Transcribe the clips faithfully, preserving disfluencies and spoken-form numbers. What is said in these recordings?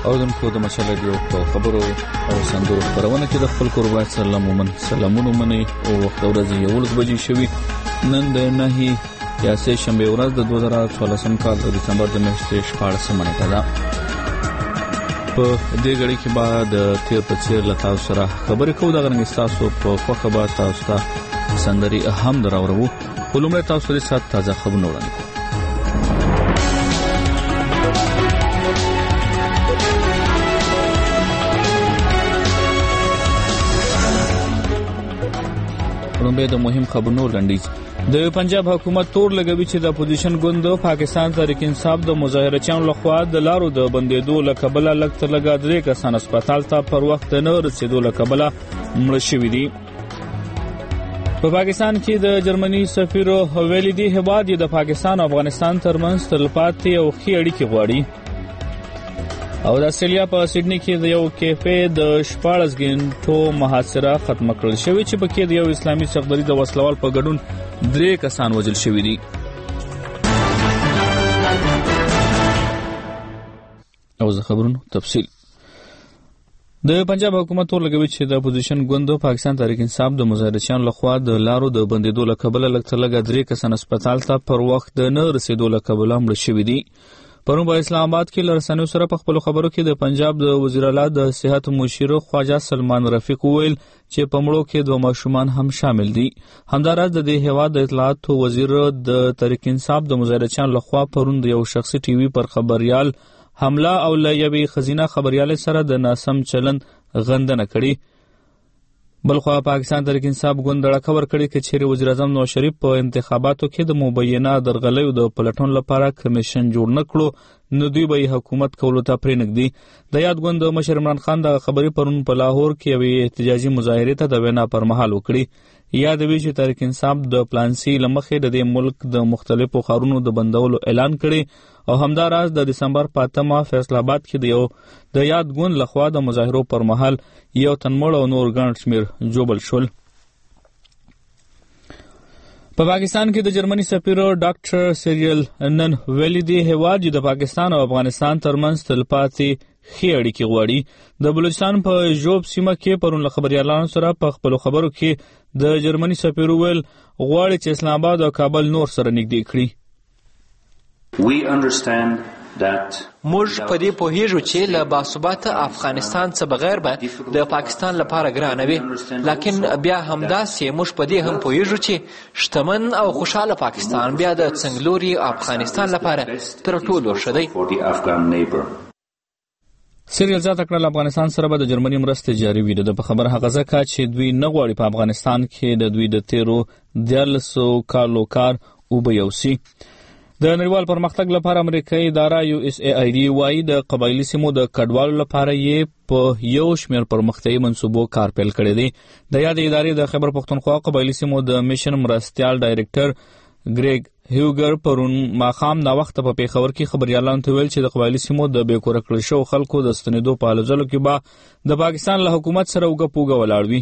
اوردونکو د مشال رادیو په خبرو او سندرو خبرونه کې د خپل قربان سلام ومن سلامونه مني او وخت ورځ یولس بجې شوي. نن د نهي یا سه شنبه ورځ د دوه زره څوارلسم کال د دسمبر د میاشتې شپاړسمه نیټه ده. په دې غړي کې بعد تیر په څیر له تاسو سره خبرې کوو. د غنګ تاسو په خوخه به تاسو ته سندري اهم دراورو. ولومره تاسو لري سات تازه خبرونه وړاندې. رومبه د مهم خبرونو لنډیز. د پنجاب حکومت تور لګوي چې د اپوزیشن ګوند پاکستان تحریک انصاف د مظاهرچیانو لخوا د لارو د بندیدو لکبله لګ تر لګا درې کسان هسپتال ته پر وخت نه رسیدو لکبله مړه شوي دي. په پاکستان کې د جرمني سفیر ویلي دی هیواد د پاکستان او افغانستان ترمنځ تلپاتې او ښې اړیکې غواړي. او د استرالیا په سیډني کې د یو کیفې د شپاړس غنټو محاصره ختم کړل شوې چې پکې د یو اسلامي څغدري د وسلوال په ګډون درې کسان وژل شوي دي. او زه خبرونو تفصیل. د پنجاب حکومت تور لګوي چې د اپوزیشن ګوند پاکستان تحریک انصاف د مظاهرچیانو لخوا د لارو د بندیدو لکبله لګ تر لګا درې کسان هسپتال ته پر وخت نه رسیدو لکبله مړه شوي دي. پرون په اسلام آباد کې لرسنیو سره په خپل خبرو کې د پنجاب د وزیر اعلی د صحت مشیر خواجه سلمان رفیق وویل چې په مړو کې دوه ماشومان هم شامل دي. همداراز د دې هیواد د اطلاعات وزیر د تحریک انصاف د مظاهرچیانو لخوا پرون د یو شخصي ټي وي پر خبريال حمله او له یوې خزینه خبريال سره د ناسم چلند غندنه کړې. بلخوا پاکستان تحریک انصاف ګوند ډاډه ورکړي چې چیرې وزیر اعظم نواز شریف په انتخاباتو کې د مبینه درغلیو د پلټون لپاره کمیشن جوړ نه کړو نو دوی به حکومت کولو ته پرېنږدي. د یاد ګوند مشر عمران خان د خبرې پرون په لاهور کې یوې احتجاجي مظاهرې ته د وینا پر مهال وکړي. یادوي چې تحریک انصاف د پلان سی لمخې د دې ملک د مختلفو ښارونو د بندولو اعلان کړي او همداراز د دسمبر په اتمه فیصل آباد کې د یو د یاد ګوند لخوا د مظاهرو پر مهال یو تن مړ او نور ګڼ شمېر جوبل شول. په پاکستان کې د جرمني سفیر ډاکټر سیریل نن ویلي دی هیواد د پاکستان او افغانستان ترمنځ تلپاتې ښې اړیکې غواړي. د بلوچستان په ژوب سیمه کې پرون له خبریالانو سره په خپلو خبرو کې د جرمني سفیر ویل غواړي چې اسلام آباد او کابل نور سره نږدې کړي. موږ په دې پوهیږو چې له باثباته افغانستان څخه بغیر به د پاکستان لپاره ګرانه وي، لکن بیا همداسې موږ په دې هم پوهیږو چې شتمن او خوشحاله پاکستان بیا د څنګلوري افغانستان لپاره تر ټولو ښه دی. سیریل زیاته کړه افغانستان سره به د جرمني مرستې جاري وي. د په خبر هغه ځکه چې دوی نه غواړي په افغانستان کې د دوی د تیرو دیارلسو کالو کار وبیوسي. د نړیوال پرمختګ لپاره امریکایي اداره یو اس ای آی ډي وايي د قبایلي سیمو د کډوالو لپاره یې په یو شمېر پرمختیایي منصوبو کار پیل کړی دی. د یادې ادارې د خیبر پښتونخوا قبایلي سیمو د میشن مرستیال ډایرکټر ګریګ هیوګر پرون ماښام ناوخته په پیښور کې خبریالانو ته ویل چې د قبایلي سیمو د بې کوره کړل شوو خلکو د ستنېدو په هلو ځلو کې به د پاکستان له حکومت سره اوږه پوږه ولاړ وي.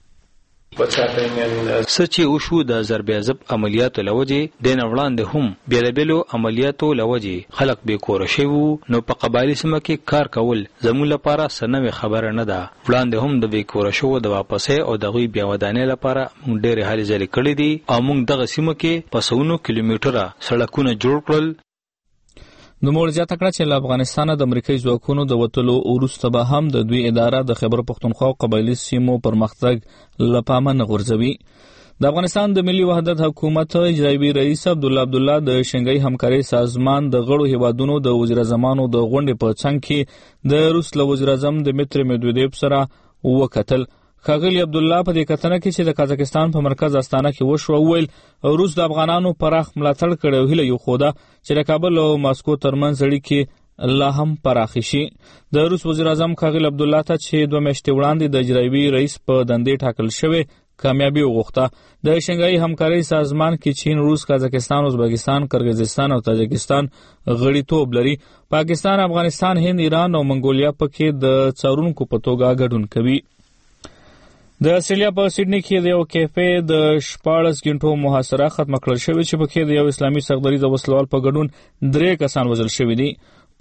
څه چې وشو د ضربېعضب عملیاتو له وجې دې نه وړاندې هم بېلابېلو عملیاتو له وجې خلک بې کوره شوي نو په قبایلي سیمه کې کار کول زموږ لپاره څه نوې خبره نه ده. وړاندې هم د بې کوره شوو د واپسۍ او د هغوی بیا ودانۍ لپاره موږ ډېرې هلې ځلې کړې دي او موږ دغه سیمه کې په سوونو کیلومیټره سړکونه جوړ کړل. نوموړ زیاته کړه چې له افغانستانه د امریکایي ځواکونو د وتلو وروسته به هم د دوی اداره د خیبر پښتونخوا او قبایلي سیمو پرمختګ له پامه نه غورځوي. د افغانستان د ملي وحدت حکومت اجرایي رئیس عبدالله عبدالله د شنګای همکارۍ سازمان د غړو هیوادونو د وزیر اعظمانو د غونډې په څنګ کې د روس له وزیر اعظم دمیتری مدودیف سره وکتل. ښاغلي عبدالله په دې کتنه کې چې د قازقستان په مرکز استانه کې وشوه وویل روس د افغانانو پراخ ملاتړ کړی او هیله یې ښوده چې د کابل او ماسکو ترمنځ اړیکې لا هم پراخې شي. د روس وزیر اعظم ښاغلي عبدالله ته چې دوه میاشتې وړاندې د اجرایي رئیس په دندې ټاکل شوی کامیابي وغوښته. د شنګای همکارۍ سازمان کې چین، روس، قازقستان، ازبکستان، کرغیزستان او تاجکستان غړیتوب لري. پاکستان، افغانستان، هند، ایران او منګولیا پکې د څارونکو په توګه ګډون کوي. د استرالیا په سیډني کې د یو کیفې د شپاړس غنټو محاصره ختمه کړل شوې چې پکې د یو اسلامي څغدري د وسلوال په ګډون درې کسان وژل شوي دي.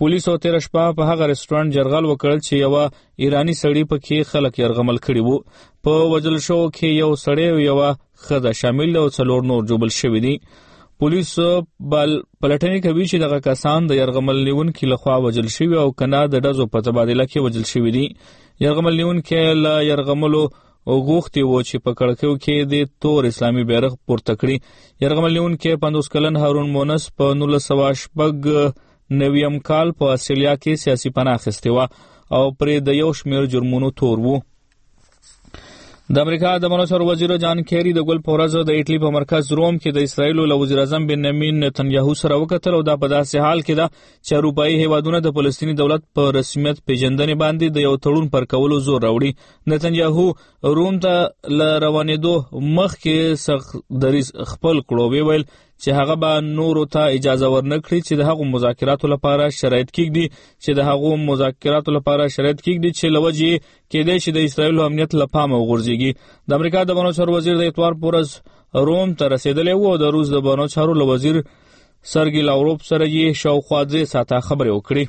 پولیسو تیر شپه په هغه رستورانت جرغل وکړل چې یو ایرانی سړی پکې خلک يرغمل کړي وو. په وجل شو کې یو سړی او یو خزه شامل او څلور نور جوړل شوی دي. پولیس بل پلټنې کوي چې دغه کسان د يرغمل نیونکو لخوا وجل شوی او کنه د دزو په تبادله کې وجل شوی دي. يرغمل نیونکو له يرغملو او غوښتي وو چې په کړکیو کې د تور اسلامي بیرغ پورته کړي. يرغمل نیونکو پنځوس کلن هارون مونس په نولس سوه شپږ نویم کال په استرالیا کې سیاسي پناه اخیستې وه او پرې د یو شمېر جرمونو تور وو. د امریکا د امنیت وزیر جان کیری د ګل په ورځ د ایټلی په مرکز روم کې د اسرایل له وزیر اعظم بنیامین نتنیاهو سره وکتل او دا په داسې حال کې ده چې اروپایي هیوادونه د فلسطیني دولت په رسمیت پیژندنې باندې د یو تړون پر کولو زور راوړي. نتنیاهو روم ته ل روانېدو مخکې سخت دریځ خپل کړو، ویل چې هغه به نورو ته اجازه ورنکړي چې د هغو مذاکراتو لپاره شرایط کېږدي چې د هغو مذاکراتو لپاره شرایط کېږدي چې له وجې کېدای شي د اسرایلو امنیت له پامه وغورځېږي. د امریکا د بهرنیو چارو وزیر د اتوار په ورځ روم ته رسېدلی و او د روس د بهرنیو چارو له وزیر سرګي لاوروف سره یې شاوخوا درې ساعته خبرې وکړې.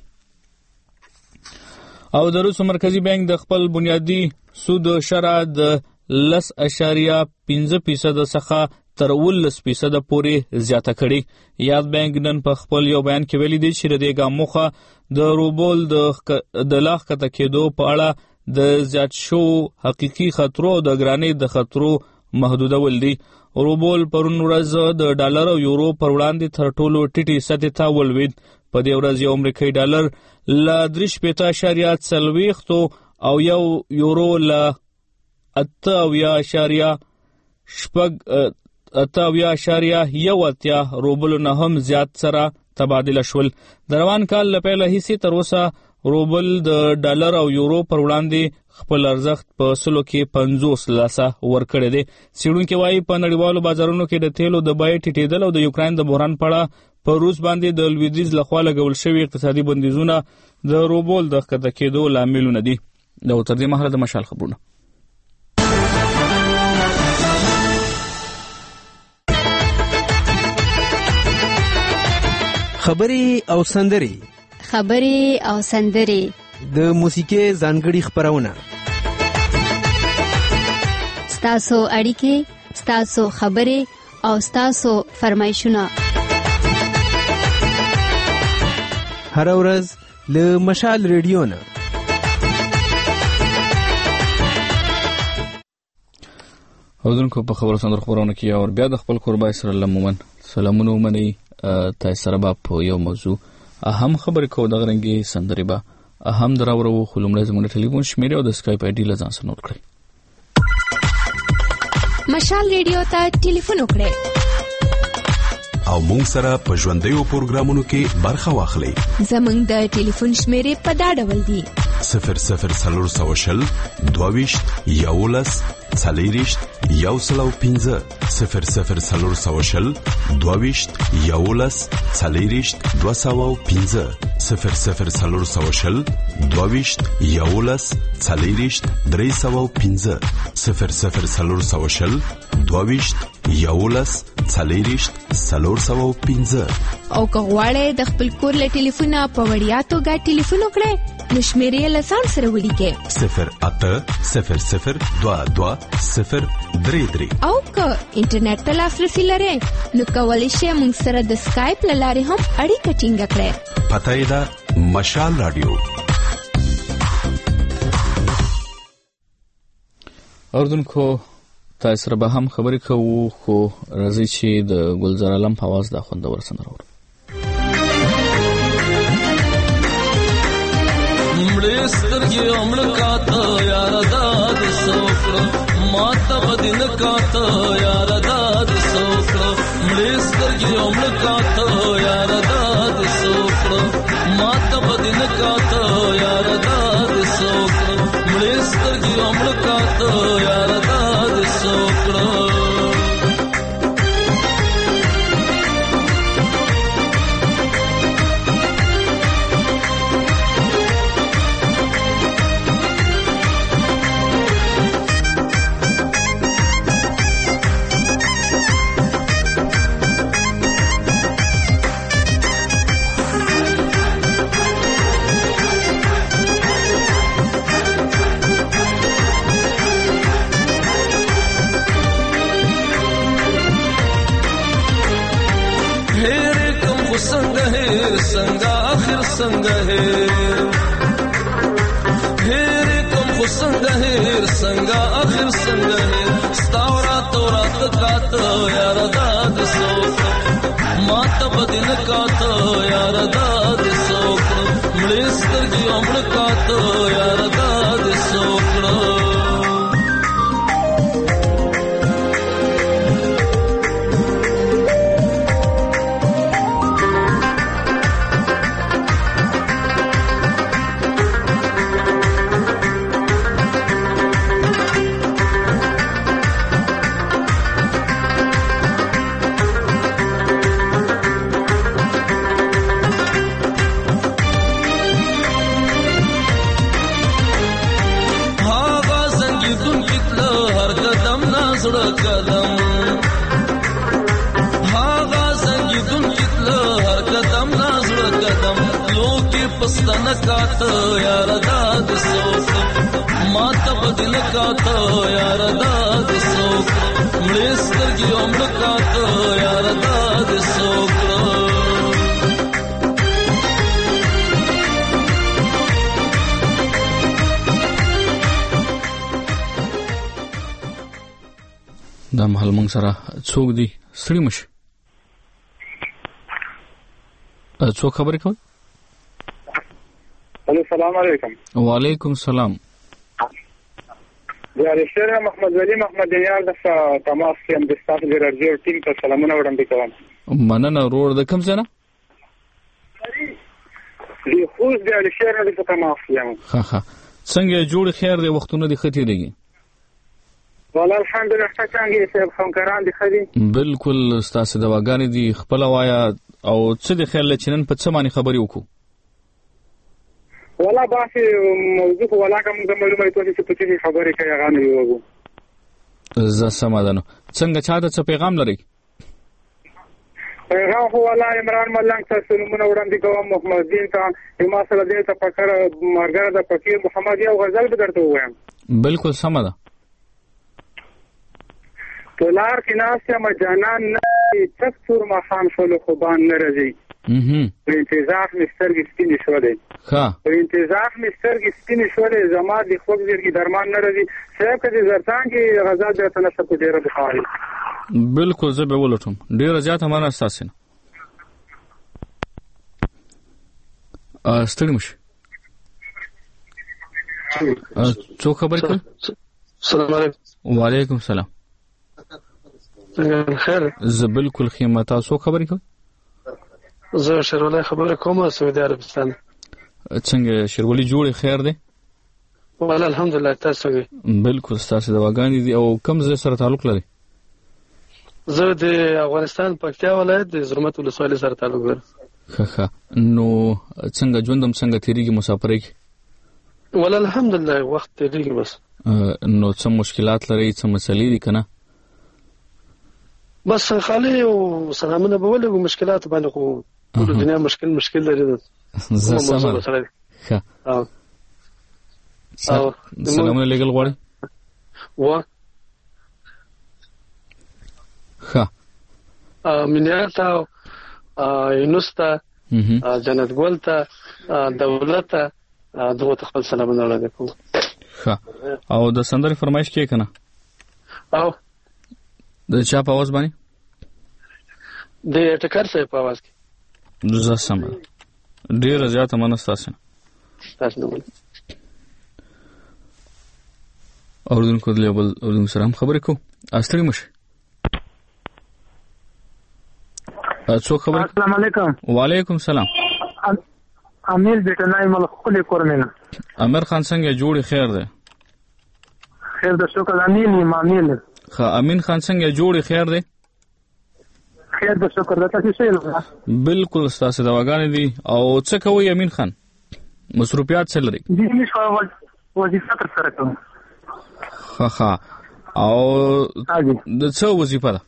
او د روس مرکزي بانک د خپل بنیادي سود شرح د لس اشاریه پنځه فیصد څخه تر ولس فیصد پورې زیاته کړي. یاد بانک نن په خپل یو بیان کې ویلي دی چې د دې ګاموخه د روبل د د لاخ کته کېدو په اړه د زیات شو حقيقي خطرو د ګرانۍ د خطرو محدودول دي. روبل پرون ورځ د ډالر او یورو پر وړاندې تر ټولو ټیټي سطح ته ولوید. په دې ورځ یو امریکایي ډالر له درې شپېته اشاریه څلوېښت او یو یورو له اته اویا اشاریه شپږ اته اویا اشاریه یو اتیا روبلو نه هم زیات سره تبادله شول. د روان کال له پیله هیڅ تر اوسه روبل د ډالر او یورو پر وړاندې خپل ارزښت په سلو کې پنځوس لاسه ورکړی دی. څېړونکي وایي په نړیوالو بازارونو کې د تیلو د بیې ټیټېدل او د یوکراین د بحران په اړه په روس باندې د لویدیځ لخوا لګول شوي اقتصادي بندیزونه د روبل د ښکته کېدو لاملونه دي. د تر دې مهاله د مشال خبرونه. خبرې او سندري خبرې او سندري د موسیقي ځانګړي خبرونه ستاسو اړیکې ستاسو خبرې او ستاسو فرمایشونه هر ورځ له مشال ریډیو نه. اوردونکو په خبرو سندرو خبرونه کې اور بیا د خپل قربای سره لمومن سلامونه ومني. تاسو سره به په یو موضوع اهم خبرې کوو د غرنګي سندري به اهم دراورو خلومړی زموږ ټلیفون شمیره او د اسکایپ آی ډی لزان سره نوٹ کړئ. مشال ریډیو ته ټلیفون وکړئ او مونږ سره په ژوندیو پروګرامونو کې برخه واخلئ. زموږ د ټلیفون شمیره په دا ډول دی: صفر صفر څلور سوه شل دوهویشت یولس څلېرویشت یو سل او پنځه صفر صفر څلور سوه شل دوهویشت یولس څلېرویشت دوه سوه او پنځه صفر صفر څلور سوه شل دوهویشت یولس څلېرویشت درې سوه او پنځه صفر صفر څلور سوه شل دوهویشت یولس څلېرویشت څلور سوه او پنځه. او که غواړئ د خپل کور له ټلیفونه په وړیا توګه ټلیفون وکړئ نو شمیرې له ځان سره ولیکئ: صفر اته صفر صفر دوه دوه صفر درې درې. او که انټرنیټ ته لاسرسي لرئ نو کولی شئ موږ سره د سکایپ له لارې هم اړیکه ټینګه کړئ. پته یې ده مشال رادیو. اوردونکو تاسو سره به هم خبرې کوو خو راځي چې د ګلزار علم په आवाज د خوندور سندره اورو. مړې سترګې امړ کاته یار داد سوکړه ماته بدن کاته یار داد سوکړه مړې سترګې امړ کاته یار داد سوکړه ماته بدن کاته یار داد سوکړه مړې سترګې امړ کاته یار داد سوکړه. هیر څنګه اخر څنګه هیر هیر کوم خو څنګه هیر څنګه اخر څنګه هیر ستا ورات ورات کاته یار داد سوک ما ته بدن کاته یار داد سوک مړې سترګې عمر کاته یار داد سوک قدم هاغا زنګیدون کتله هر قدم نازړ قدم لوکي پستنه کاته یار داد سوک ما ته بدل کاته یار داد سوک مړې سترګې عمر کاته یار داد سوک دا محل مونږ سره څوک دی سړی مشه څوک خبرې کوي الو سلام علیکم وعلیکم سلام یا رشتہ محمد ولی محمد دیار د تماس یم د ستاسو د رادیو ټیم ته سلامونه وړاندې کوم مننه روړ د کوم ځای نه دی خوښ دی رشتہ د تماس یم ها ها څنګه جوړ خیر دی وختونه د ختی دیږي والله الحمدلله څنګه چې همکاران دي خدي بالکل ستاسو دواګانې دي خپل وایا او څه د خیر لچنن په څه باندې خبرې وکړو والله باسي موضوع ولا کوم د معلوماتو چې په دې خبرې کوي هغه نه یو ز سمادانو څنګه چاته څه پیغام لري پیغام هو والله عمران ملنګ ته سلامونه وړاندې کوم محمد دین ته ما سره دې ته فکر مرګره د فقیر محمد یو غزل به درته وایم بالکل سماده تولار کې ناسه ما جانان نه تک تور ما خام شول خوبان نه راځي اها په انتظار مسترګې سپینې شولې ها په انتظار مسترګې سپینې شولې زما د خوب زیرګي درمان نه راځي صاحب کدي زرتان کې غزا د تنه په ډیره بخاري بالکل زه به ولټم ډیره زیات معنا اساسه ا ستړي مش څو خبر کړ السلام علیکم وعلیکم السلام خیر زه بالکل خیمه تاسو خبرې کوم زه شیرولای خبره کوم سعودي عربستان څنګه شیرولي جوړ خیر دی والله الحمدلله تاسو بالکل تاسو دواګانی دي او کوم ځای سره تعلق لري زه د افغانستان پکتیا ولایت د زرمت ولسوالۍ سره تعلق لرم ښه ښه نو څنګه ژوندم څنګه تیریږي مسافرۍ والله الحمدلله وخت تیریږي بس نو څه مشکلات لري څه مسلې دي کنه بس خالی او سلامونه به ولې مشکلات باندې خو ټول دنیا مشکل مشکل لري زه سم ښه او سلامونه لګل غواړي و ښه مینیاتا یونستا جنت ګل ته دولت ته دغه خپل سلامونه وړاندې کوم ښه او د سندرې فرمایش کې کنه او د چا په आवाज باندې د ټکر سره په आवाज کې زه سم ډیر زیات منستاسه تاسو نو اوردن کو لیبل اوردن سره خبرې کو استری مشه څو خبر السلام علیکم وعلیکم السلام امیر بیٹا نای مل خپل کورنه امیر خان څنګه جوړ خیر ده خیر ده شکر امیر امیر خا امین خان څنګه جوړ خیر ده خیر ده شکر ده تاسو څه بالکل تاسو دواګان دي او څه کوي امین خان مصروفیات څه لري دي مش وظیفه تر سره کوم خا خا او د څه وظیفه ده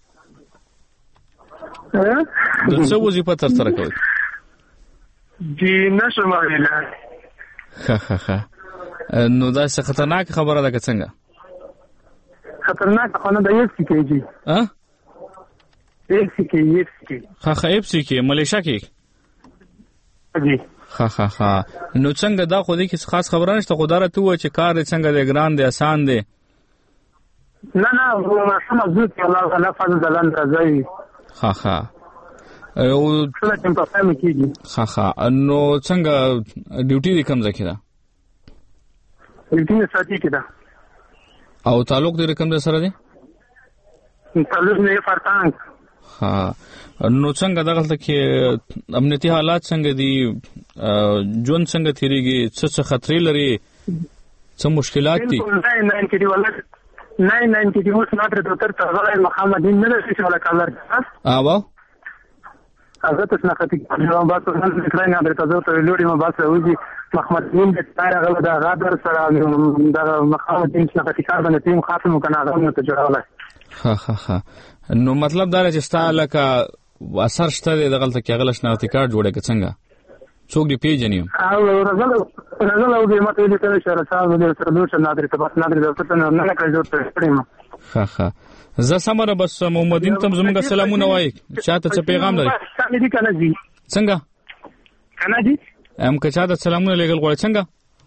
د څه وظیفه تر سره کوي دي نشم ویلا خا خا خا نو دا څه خطرناک خبره ده څنګه خطرناک خانه د یو څه کېږي ها یو څه کې یو څه خا خا یو څه کې ملیشیا کې جی ها ها ها نو څنګه دا خو دې کې خاص خبره نشته خو دا راته و چې کار څنګه دی ګران دی آسان دی نه نه ما سم زود الله تعالی فضل دلان راځي ها ها او څه چې په فهم کېږي ها ها نو څنګه ډیوټي دې کوم ځای کې ده ډیوټي ساتي کې ده او تعلق دې کوم ځای سره دی تعلق نه فرتان ها نو څنګه دغه کې امنیتي حالات څنګه دي جون څنګه تیریږي څه څه خطرې لري څه مشکلات دي نه نه کې دی ولر نه نه کې دی اوس ناتره ډاکټر تغلا محمد نه لري چې ولا کالر اوه هغه څه نه کتي نو با څه نه کړای نه درته زه ته لوري ما باسه وږي محمد دین د تار هغه دا غادر سره دا محمد دین څخه کتي کار باندې تیم خاصه مکنه هغه ته جوړاله ها ها ها نو مطلب دا چې ستاله کا اثر شته د غلطه کې غلط شناختی کارت جوړه کې څنګه څوک دی پیژنیم او راغله راغله او د ماته دې سره سره سره د سره نو څنګه درته بس نه درته څه نه نه کړی ته پړم ها ها زه سمره بس محمدین تم زموږ سلامونه وای چاته څه پیغام لري څنګه دي کنه جی څنګه کنه جی ام که چاته سلامونه لګل غواړي څنګه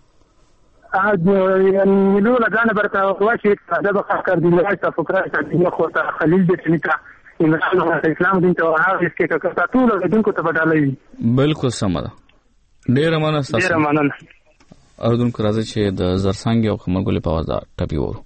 ا نو لګانه برته واشي دا به خاص کړی دی راځه فکر کوي خو ته خلیل دې نکا اسلام دین ته هغه اس کې کړه ټول د دین کو ته بدلوي بالکل سم ده ډیر مننه تاسو ډیر مننه اردن کو راځي چې د زرسنګ او خمرګل په आवाज ټپي وره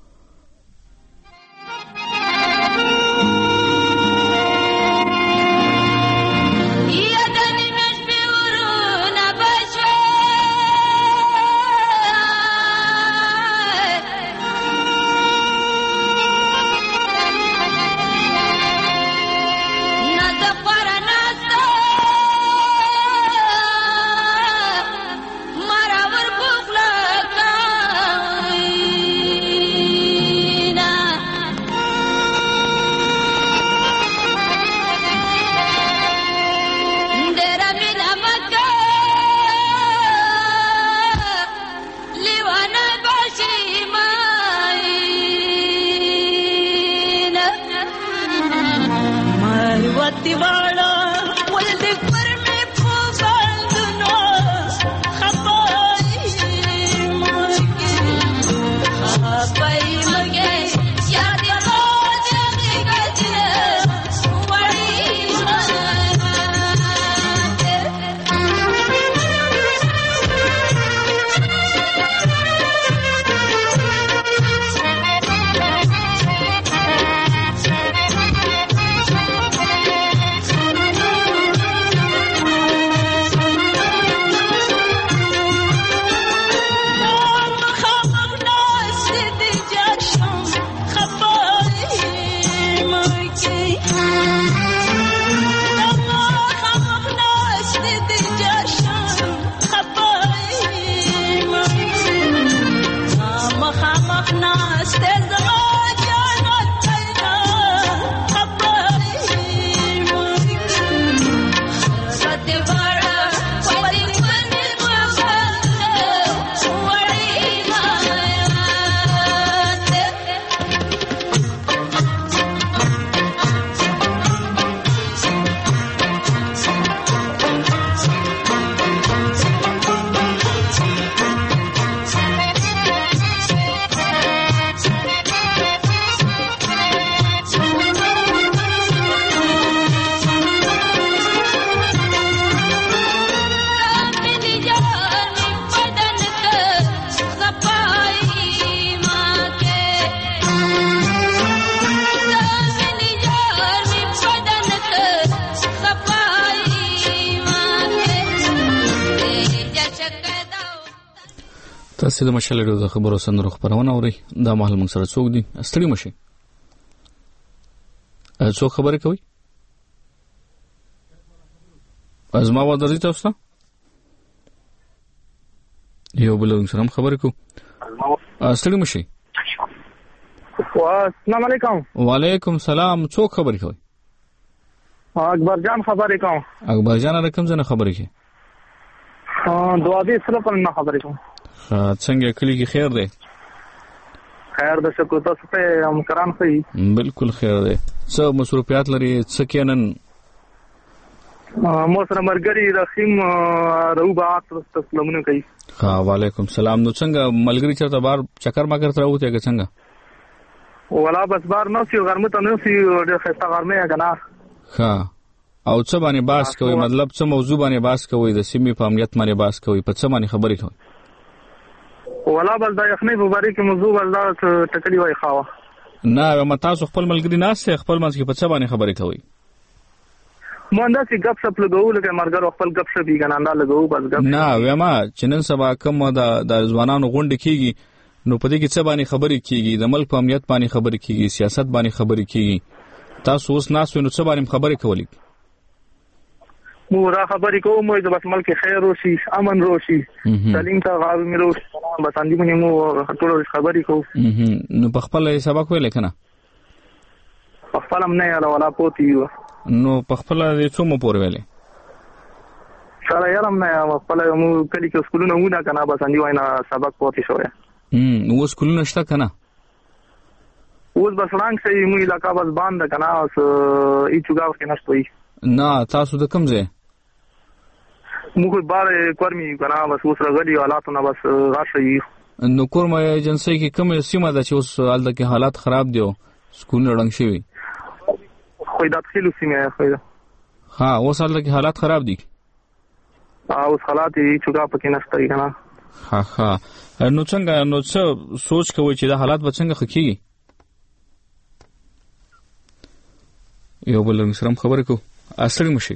تاسو د مشال ډیو د خبرو سندرو خبرونه اوري دا مهال موږ سره څوک دي ستړي مشي څوک خبرې کوي ازما و درځي تاسو یو بل سره خبرې کو ستړي مشي السلام علیکم وعلیکم سلام څوک خبرې کوي اکبر جان خبرې کوم اکبر جان رقم زنه خبرې کوي ها دعا دې سره پر نه خبرې کوم څنګه کلی کې خیر دی خیر د شکر تاسو ته هم کرام صحیح بالکل خیر دی څه مصروفیات لري څه کېنن مو سره مرګري رحیم روبات تسلمونه کوي. ها وعلیکم سلام. نو څنګه ملګری چرته بار چکر ما کرته راوته که څنګه؟ ولا بس بار نو سی غرمه ته نو سی ډېر خسته غرمه کنه. ها او څه باندې باس کوي، مطلب څه موضوع باندې باس کوي، د سیمې په امنیت باندې باس کوي، په څه باندې خبرې کوي؟ ولا بس دا یخنۍ په باره کې موضوع بس دا ټکلی وای خاوه. نه ما تاسو خپل ملګری ناسته خپل منځ کې په څه باندې خبرې کوي؟ مونږ دا چې غپ شپ لګو لکه مرګر خپل غپ شپ یې ګناندا لګو بس غپ. نه وېما چې نن سبا کوم د د ځوانانو غونډه کیږي نو په دې کې څه باندې خبرې کیږي، د ملک په امنیت باندې خبرې کیږي، سیاست باندې خبرې کیږي. تاسو اوس ناس نو څه باندې خبرې کولې؟ مو را خبرې کوم چې بس ملک خیر وشي، امن وشي، تعلیم ته غاوي ملو بس اندې مونږ مو ټول خبرې کوو. نو په خپل سبق ویل کنه؟ په خپل هم نه یاله ولا پوتې یو. نو په خپل دې څو مو پور ویلې؟ سره یارم نه په خپل مو کلی کې سکولونه ونه کنه بس اندې وینا سبق پوتې شوې. هم نو سکولونه شته کنه؟ اوس بس رنګ سي مو علاقہ بس باند کنه اوس ای چوغاو کې نشته. نه تاسو د کوم ځای؟ موږ بار کورمي کنه بس اوس راغلي حالاتونه بس راشي. نو کورمه ایجنسی کې کوم سیمه ده چې اوس حالت کې حالات خراب دي او سکول رنګ شوی؟ خو دا تخیلو سیمه خو دا ها اوس حالت کې حالات خراب دي. اوس حالات یې چوغا پکې نشته کنه. ها ها نو څنګه نو څه سوچ کوي چې دا حالات به څنګه خکېږي؟ یو بل سره خبرې کو اصلي مشي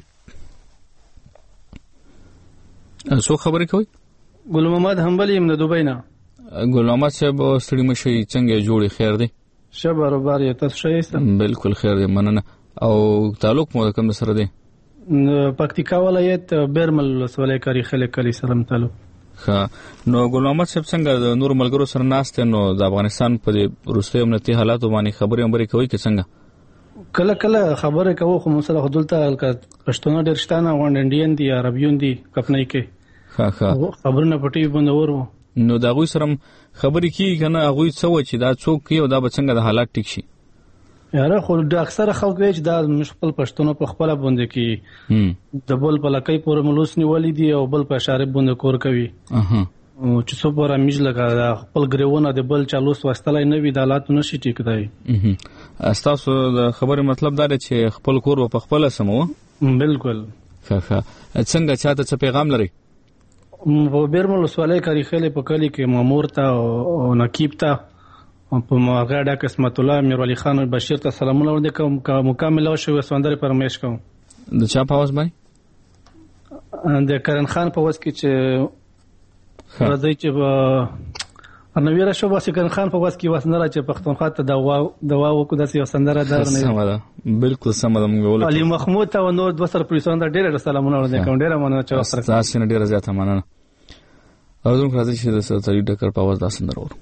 څو خبرې کوي؟ ګل محمد حنبل یم د دوبۍ نه. ګل محمد صاحب ستړي مشي څنګه جوړي خیر دی؟ شب روبار یې تاسو شایسته؟ بالکل خیر دی مننه. او تعلق مو کوم سره دی؟ پکتیکا ولایت بیرمل ولسوالۍ کاری خلک کلی سلام تعلق. ها نو ګل محمد صاحب څنګه د نور ملګرو سره ناشته نو د افغانستان په وروستي امنیتي حالاتو باندې خبرې امرې کوي که څنګه؟ کله کله خبره کوو خو مسله خدلته پښتون ډیر شتانه وند انډین دي عربيون دي کپنۍ کې. ها ها خبرونه پټي باندې ورو. نو دا غوي سره خبرې کیږي کنه غوي څه و چې دا څوک یو دا به څنګه د حالات ټیک شي؟ یاره خو د اکثره خلک وایي چې دا مشکل پښتون په خپل باندې کې د بل په لکې پورې ملوس نیولې دي او بل په اشاره باندې کور کوي. اها چې څو پورا میج لګا خپل ګریونه د بل چالوس واستلای نه وی د حالات نشي ټیک دی. استاسو د خبره مطلب دا دی چې خپل کور په خپل سمو؟ بالکل. ښه ښه څنګه چاته څه پیغام لري؟ په بیرمل وسواله کاری خلې په کلی کې مامور ته او نقیب ته په ماغاډه قسمت الله امیر علي خان بشیر ته سلامونه ورته کوم مکمل شو سوندري پرمیش کوم. د چا په واس باندې؟ د کرن خان په واس کې چې راځي چې نویره شو واسه کرن خان په واس کې واسنره چې پښتونخوا ته دوا دوا وکړه داسې وسندره در نه. سم ده بالکل سم ده موږ ول علي محمود او نور د وسر پولیسونو ته ډېر سلامونه ورته کوم. ډېر مننه چې سره تاسو نه ډېر زیاته مننه. او زموږ راځي چې د سړي ډکر په واس دا سندره ور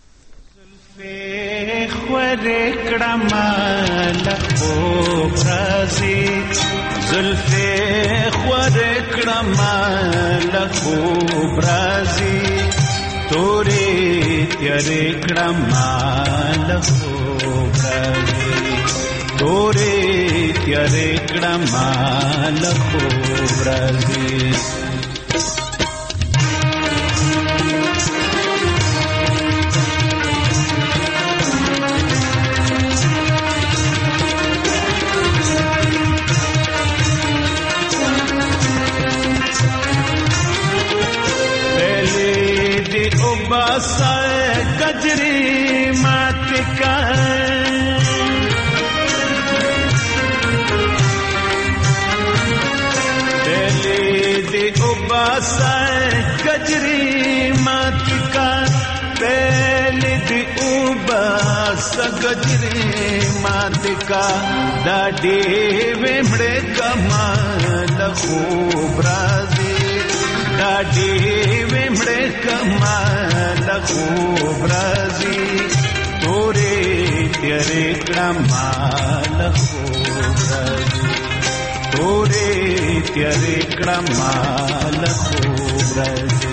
خور کړمال او فرازي زلفي خور کړمال او فرازي تورې تیارې کړمال او فرازي تورې تیارې کړمال او فرازي باسائے گجری مات کا دلی دی اباسائے گجری مات کا دلی دی اباس گجری مات کا ڈاڈی ومڑے کمال خوب رازی ڈاڈی ومڑے کمال خوب رازی تورے تیرے کمال خوب رازی تورے تیرے کمال خوب رازی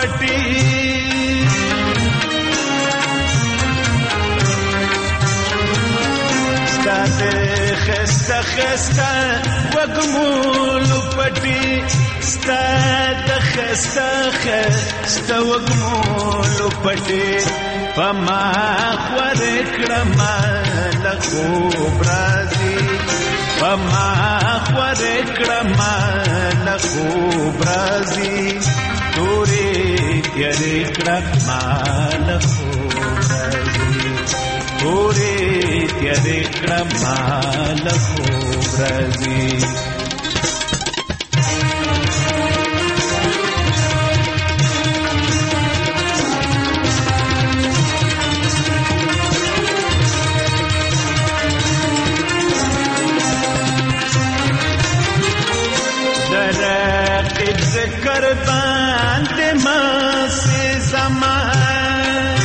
پټي ستاسو خسته خسته وګمولو پټي ستاسو خسته خسته وګمولو پټي پما خور کړم له خوب راځي پما خور کړم له خوب راځي تورې تیارې کړم له خوب راځي تورې تیارې کړم له خوب راځي ذکر باندې ما سي زمان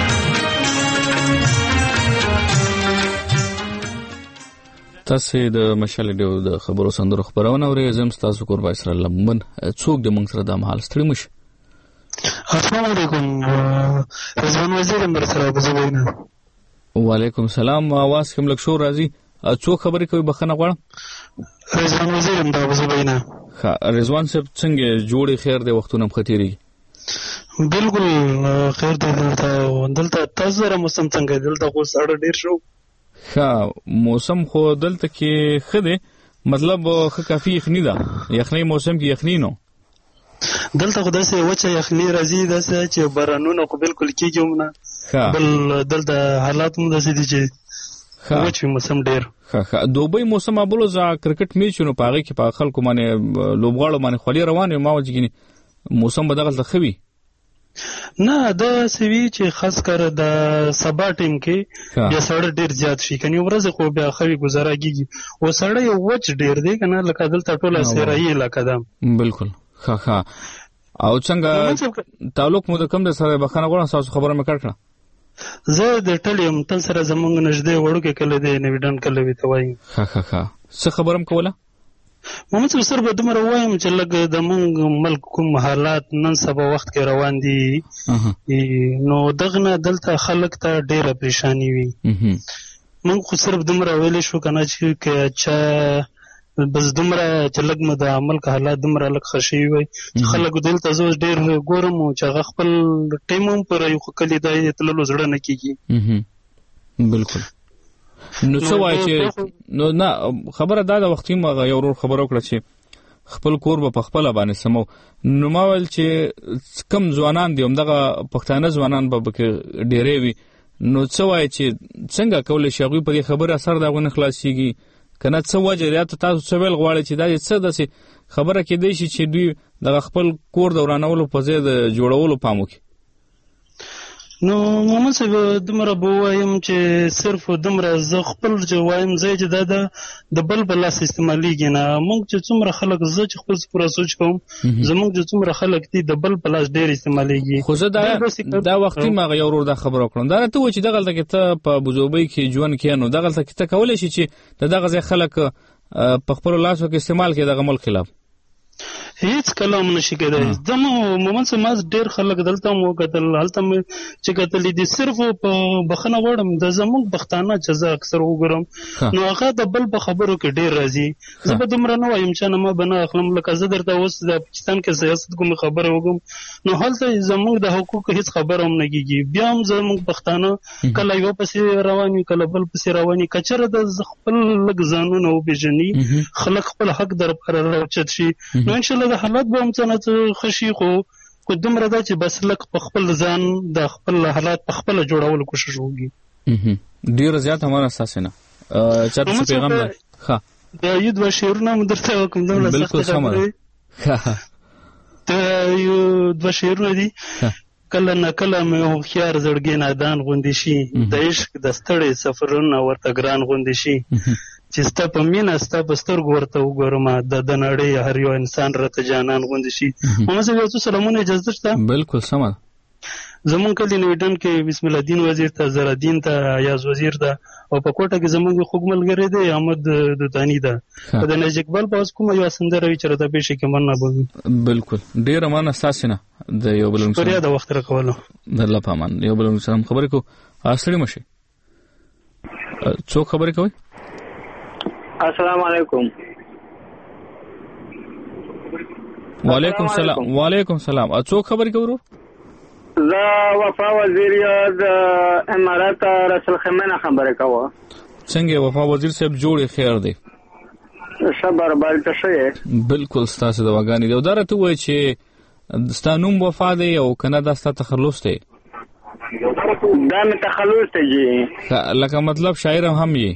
تاسو د مشال ډیو د خبرو سندرو خبرونه اورئ زم تاسو کور وایسره لمن څوک د موږ سره د محل ستړي مش السلام علیکم رضوان وزیر امر سره بزوینه وعلیکم السلام आवाज کوم لک شو راځي څوک خبرې کوي بخنه غواړم رضوان وزیر امر بزوینه ها رضوان صاحب څنګه جوړي خیر دی وختونه مخاطري بالکل خیر دی دلته دلته تاسو سره موسم څنګه دلته خو ساړه ډیر شو ها موسم خو دلته کې خده مطلب خو کافي یخنی ده یخنی موسم کې یخنی نو دلته خو داسې وچه یخنی راځي داسې چې بارانونه خو بالکل کېږي نه بل دلته حالات مو داسې دي چې وچه موسم ډیر ها ها دوبۍ موسم ابلو ز کرکټ میچونو پاغه کې په خلکو باندې لوبغاړو باندې خولي روانه ما وځګني موسم بدغل تخوي نه دا سوي چې خاص کر د سبا ټیم کې یا سړی ډیر زیات شي کني ورځ خو بیا خوي گزاره کیږي او سړی وچ ډیر دی کنه لکه دلته ټوله سیرایي لکه دا بالکل ها ها او څنګه تعلق مو د کوم د سره بخنه غواړم تاسو خبره مې کړکړه زه د ټلیم تل سره زمونږ نږدې وړو کې کله دی نویډن کله وی توای ها ها ها څه خبرم کوله محمد سر به دمر وایم چې لګ د مونږ ملک کوم حالات نن سبا وخت کې روان دي نو دغه دلته خلک ته ډیره پریشانی وي مونږ خو صرف دمر ویل شو کنه چې چا بس دمره چې لګ مې د عمل که حالات دمره لګ خشي وي خلک دلته زو ډیر ګورم چې خپل ټیم هم پر یو کلی د تللو زړه نه کیږي بالکل نو څه وایي چې نو نه خبره دا د وختي ما یو ورور خبر وکړه چې خپل کور په خپل باندې سمو نو ما ول چې کم ځوانان دي همدغه پښتانه ځوانان به ډېرې وي نو څه وایي چې څنګه کولای شي هغوی په دې خبره اثر دغونه خلاصيږي کنه څه وجه یا تاسو څه ویل غواړئ چې دا څه داسې خبره کېدای شي چې دوی د خپل کور دورانولو په ځای د جوړولو پام وکړي نو محمد صاحب دمره به وایم چې صرف دمره زه خپل چې وایم زه چې دا د بل په لاس استعمالیږي نه موږ چې څومره خلک زه چې خپل پوره سوچ کوم زموږ چې څومره خلک دي د بل په لاس ډېر استعمالیږي خو زه دا دا وختي ما یو ورور دا خبر وکړم دا ته و چې دغه ته ته په بوزوبۍ کې ژوند کې نو دغه ته ته کولای شي چې دغه ځای خلک په خپل لاس کې استعمال کې دغه ملک خلاف هیڅ کلام نشي کېدای زمو مومن سماز ډیر خلک دلته مو کتل حالت مې چې کتل دي صرف په بخنه وړم د زموږ بختانه چې زه اکثر وګورم نو هغه د بل په خبرو کې ډیر راځي زه به دومره نه وایم چې نه ما بنه اخلم لکه زه درته اوس د پاکستان کې سیاست کوم خبره وګم نو هلته زموږ د حقوق هیڅ خبره هم نه کیږي بیا هم زموږ بختانه کله یو پسې رواني کله بل پسې رواني کچره د خپل لګ ځانونه وبېژني خلک خپل حق در پر راوچت شي نو ان شاء الله د حالات به هم څنګه خشي خو کو دومره دا چې بس لک په خپل ځان د خپل حالات په خپل جوړولو کوشش وکړي ډیر زیات هماره اساس نه چې څه پیغام ده ها د یو دوه شعرونه درته کوم دومره بالکل سم ده ته یو دوه شعرونه دي کله نه کله مې هوښیار زړګی نادان غوندې شي د عشق د ستړي سفرونه ورته ګران غوندې شي چې ستا په مینه ستا په سترګو ورته وګورم د د نړۍ هر یو انسان راته جانان غوندې شي محمد صاحب یو څه سلامونه اجازه شته بالکل سم زمونږ کلی نیوټن کې بسم الله الدین وزیر ته، زرالدین ته، ایاز وزیر ته، او په کوټه کې زمونږ خوږ ملګری دی احمد دوتانی ده. د نجیب اقبال په اوس کومه یوه سندره وي چې راته پېښې کې مننه به وي. بالکل ډېره مننه ستاسې نه د یو بل شکریه د وخت راکولو. د الله په امان. یو بل سره خبرې کوو. ستړي مه شئ. څوک خبرې کوئ؟ السلام علیکم. وعلیکم سلام. وعلیکم سلام. څوک خبرې کوي؟ زه وفا وزیر د امارات رسول خیمه خبرې کوم. څنګه وفا وزیر صاحب جوړې خیر دی؟ صبر بار ته شي. بالکل ستاسو د واګانی دی. دا راته وایي چې ستانوم وفا دی او کنه دا ستاسو تخلص دی؟ دا مې تخلص دی. لکه مطلب شاعر هم یې؟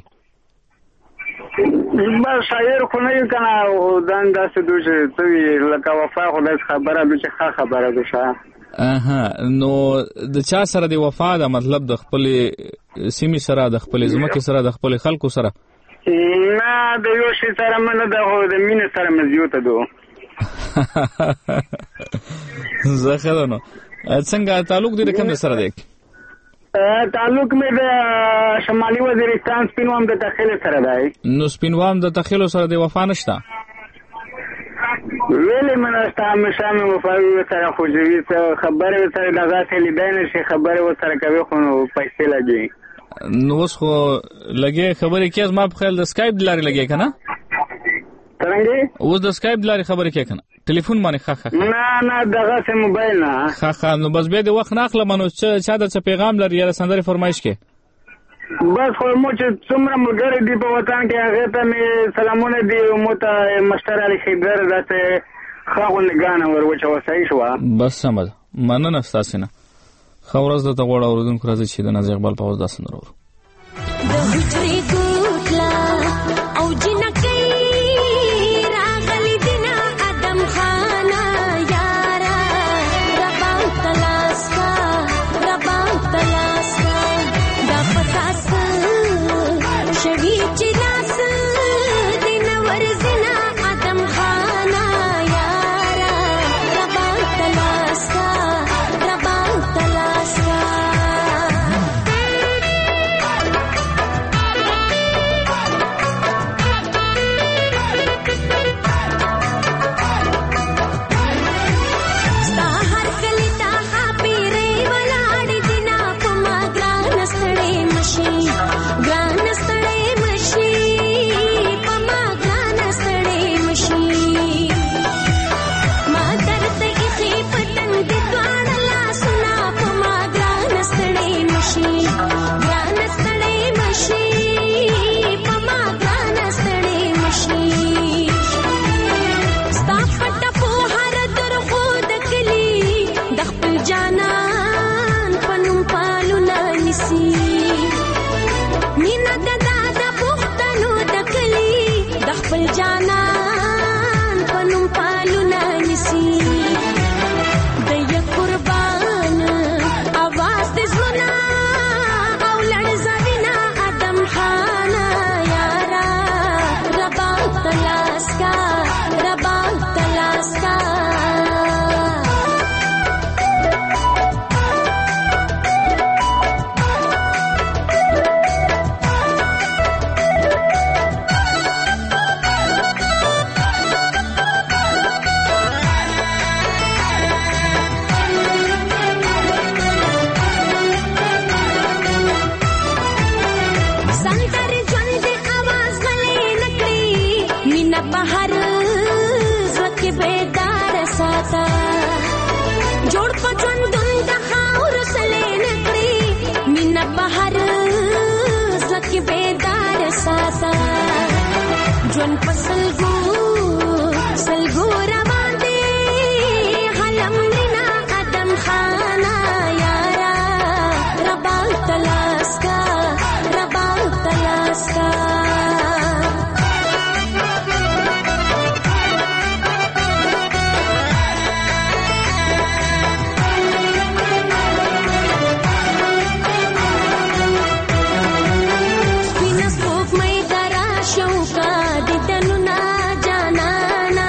بس شاعر خو نه یو کنه او دا داسې دوی چې توی لکه وفا خو داسې خبره دوی چې ښه خبره ده ښه. اها نو د چا سره دی وفا ده؟ مطلب د خپلې سیمې سره، د خپلې ځمکې سره، د خپلې خلکو سره؟ نه د یو شي سره مې نه ده، خو د مینې سره مې زیاته ده. زه ښه ده. نو څنګه تعلق دی د کوم سره دی؟ تعلق مې د شمالي وزیرستان سپینوام د تخیل سره دی. نو سپینوام د تخیل سره دی وفا نشته؟ ویلې مناسته همیشه مې وفاوي ورسره خوږوي، خبرې ورسره دغسې لیدی نه شي، خبرې ورسره کوي خو نو پیسې لګي. نو اوس خو لګې خبرې کې زما په خیال د سکایپ د لارې لګې که نه؟ څرنګه؟ اوس د سکایپ د لارې خبرې کې که نه؟ ټلیفون باندې ښه ښه نه نه دغسې موبایل نه ښه ښه. نو بس بیا د وخت نه اخلم. نو چا د څه پیغام لري یا د سندرې فرمایش کې؟ بس خو مو چې څومره ملګري دي په وطن کې هغې ته مې سلامونه دي. مو ته مشتر علي خیبر داسې ښه غوندې ګانه ور وچوه. صحیح شوه؟ بس سمه ده. مننه ستاسې نه. ښه ورځ درته غواړه اورېدونکو. راځئ چې د نازي اقبال په اواز دا سندره واورو. د حجرې کوټله او جنکۍ راغلي دینه ادم خانه یاره ربا تلاس کا ربا تلاس کا دا پتاس شوي چې لاس دینه ورزنه ادم خانه یاره ربا تلاس کا ربا تلاس کا.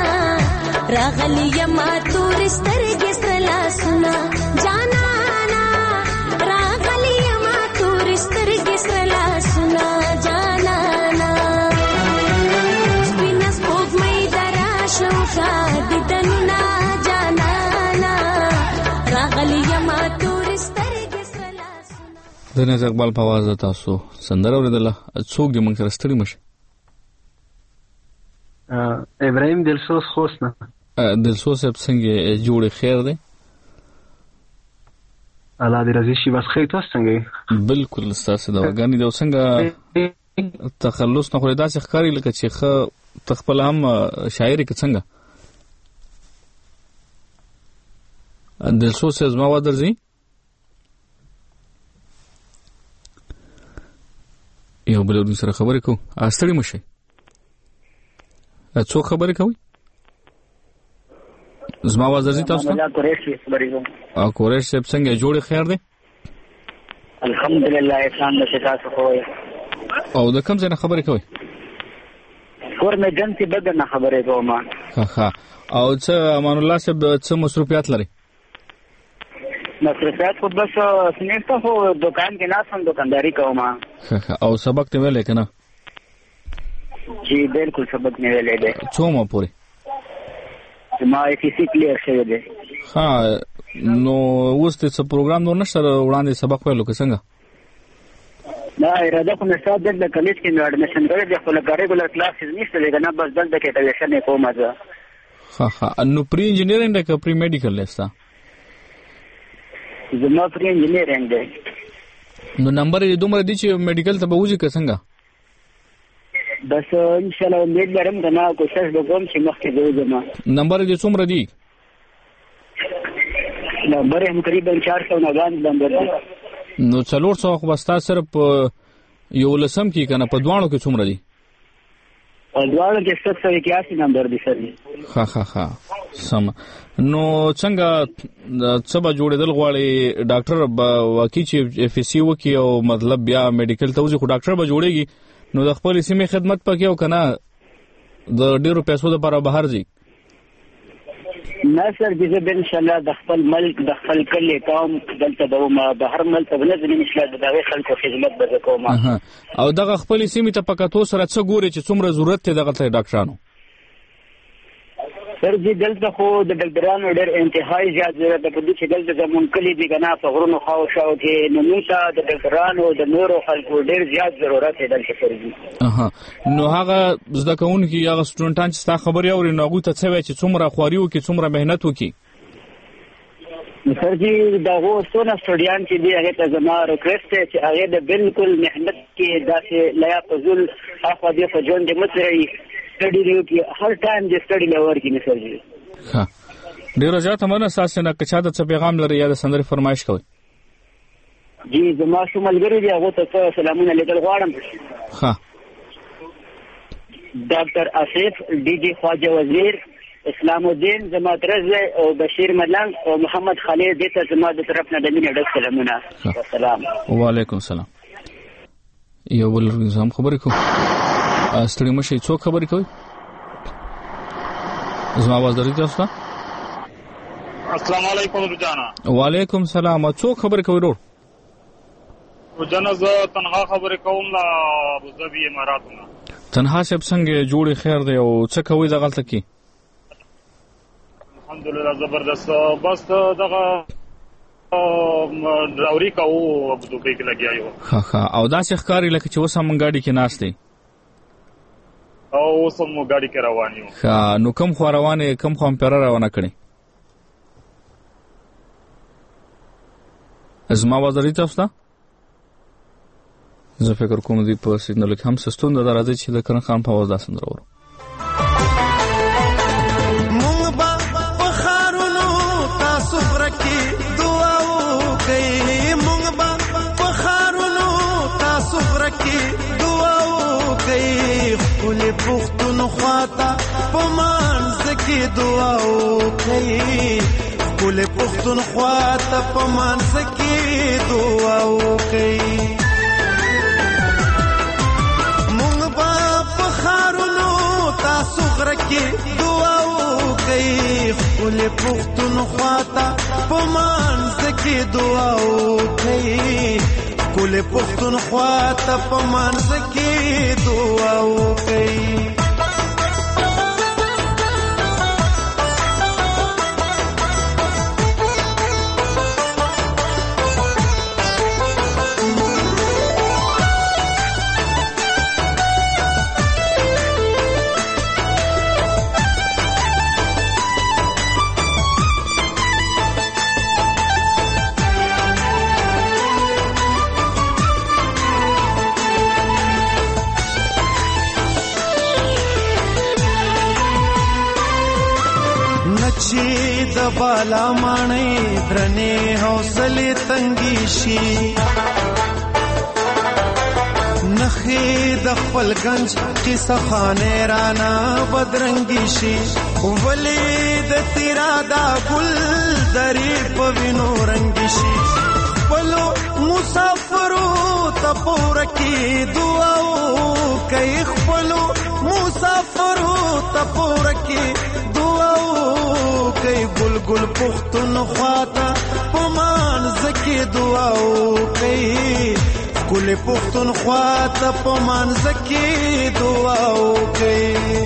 راغلی یما تور سترګې سره لاسونه جانانا د ناز اقبال په आवाज تاسو سندره اوریدله. څوک دې موږ سره ستړي مشه؟ ابراهیم دلسوز خوست نه. دلسوز صاحب څنګه جوړ خیر دی؟ الله دې رضی شي. بس خیر تاسو څنګه؟ بالکل تاسو دا وګانی دا څنګه تخلص نه خوري داسې ښکاری لکه چې خ تخپل هم شاعري کې څنګه دلسوز صاحب ما ودرځي یو بل ورن سره خبرې کوو. استړی مشه څو خبرې کوي؟ زما आवाज درځي تاسو ته؟ او قریش صاحب څنګه جوړ خیر دی؟ الحمدلله اسلام د شکا څخه. او د کوم ځای نه خبرې کوي؟ کور مې جنتي بدر نه خبرې کوم. ها ها. او څه امان الله صاحب څه مصروفیات لري؟ مصروفیات خو بس سنیسته خو دکان کې ناسم دکانداری کوم. ها ها. او سبق ته ویلې کنه؟ جی بالکل سبق نه ویلې ده. څومره پوری؟ ما ای سی سی کلیر شوی دی. ها نو اوس ته پروګرام نور نشته وړاندې سبق ویلو که څنګه؟ دا اراده کوم استاد د کلیج کې نو اډمیشن کړی دی خو لګړې ګل کلاسز نشته دی کنه بس دلته کې ټیلیشن کوم ځه. ها ها. نو پری انجینیرینګ ده پری میډیکل لستا؟ زما پری انجینیرینګ ده. نو نمبر یې دومره دی چې میډیکل ته به وځي که څنګه؟ بس ان شاء الله امید لرم کنه کوشش وکوم چې مخکې وځم. نمبر دې څومره دی؟ نمبر هم تقریبا چار سو نوان نمبر دی. نو څلور سو خو بس تاسو صرف یو لسم کې کنه په دوانو کې څومره دی؟ په دوانو کې ست سو اکیاسی نمبر دی سر. ها ها ها. سم. نو څنګه څه به جوړېدل غواړي ډاکټر به واقعي چې اف سی وکي او مطلب بیا میډیکل ته وځي خو ډاکټر به جوړېږي نو د خپل سیمې خدمت پکې او کنه د ډیرو پیسو لپاره بهر ځي؟ نه سر دې ان شاء الله د خپل ملک د خپل کلی قوم دلته دوم بهر ملک به نه ان شاء الله د دغه خلکو خدمت به کوم. او دغه خپل سیمې ته پکاتو سره څه ګوري چې څومره ضرورت دی دغه ډاکټرانو؟ سر دې دلته خو د ډاکټرانو ډېر انتهایی زیات ضرورت دی په دې چې دلته زمون کلی دی کنه په غرونو خاو شاو کې نو موږ ته د ډاکټرانو د نورو خلکو ډېر زیات ضرورت دی دلته سر دې. اها. نو هغه زده کوونکي هغه سټوډنټان چې تا خبري اوري نو هغه ته څه وایي چې څومره خواري وکي څومره مهنت وکي؟ سر دې دا هو څونه سټوډنټ چې دی هغه ته زما ریکوست دی چې هغه د بالکل مهنت کې داسې لیا فزول اخو دې په ژوند دې متري سټډي دیو کې هر ټایم دې سټډي لور کې نه سرجي. ها. ډیر زیات مننه تاسو نه کچا د څه پیغام لري یا د سندري فرمایش کوي؟ جی زما شمالګری دی هغه ته سلامونه لیکل غواړم. ها. ډاکټر آصف ډي جی خواجه وزیر اسلام الدین زما درز او بشیر ملنګ او محمد خالد دې ته زما د طرف نه د مینې ډک سلامونه. والسلام. وعلیکم السلام. یو بل نظام خبرې کوم. ستړي مشه څوک خبرې کوي؟ زما आवाज درې تاسو ته؟ السلام علیکم رجانا. وعلیکم السلام. څوک خبرې کوي ورور؟ رجانا زه تنها خبرې کوم لا ابوظبي اماراتونه. تنها شپ څنګه جوړ خیر دی او څه کوي دغلته کې؟ الحمدلله زبردست. بس دغه راوري کوو په دوبۍ کې لګیا یو. ها ها. او داسې ښکاری لکه چې اوس هم ګاډي کې ناست دی او اوس هم ګاډي کې روان یو. ها. نو کوم خوا روانې کوم خوا امپیره روانه کړې؟ زما आवाज درې تاسو ته؟ زه فکر کوم دی په سیګنل کې هم سستون د راځي چې د کرن خان په आवाज داسند راوړو. مونږ با په خارونو تاسو ورکی دعا وکي. مونږ با په خارونو تاسو ورکی دعا وکي. خپل پختون خواته په مانځ کې دعا وکي. خپل پختون خواته په مانځ کې دعا وکي. تاسو غرکی دعا وکي. خپل پختون خواته په مانځ کې دعا وکي. خپل پختون خواته په مانځ کې دعا وکي. بالا مانی درنې حوصله تنګي شي نخې د خپل گنج قصه خانه رانا بدرنګي شي ولې د تیرا دا ګل درې په وینو رنګي شي خپلو مسافرو ته پوره کې دعا کوي خپلو مسافرو ته پوره کې دعا کوي ګل ګل پښتونخوا ته په مانځ کې دعا کوي ګل پښتونخوا ته په مانځ کې دعا کوي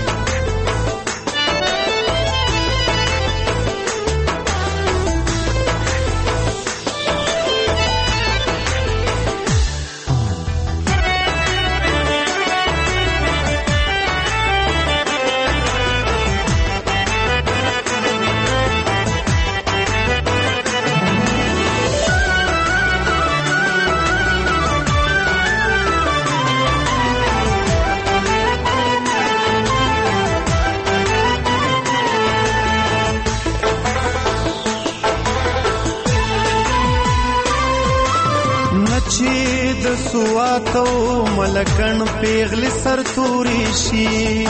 سواتو ملکن پیغلی سر توری شي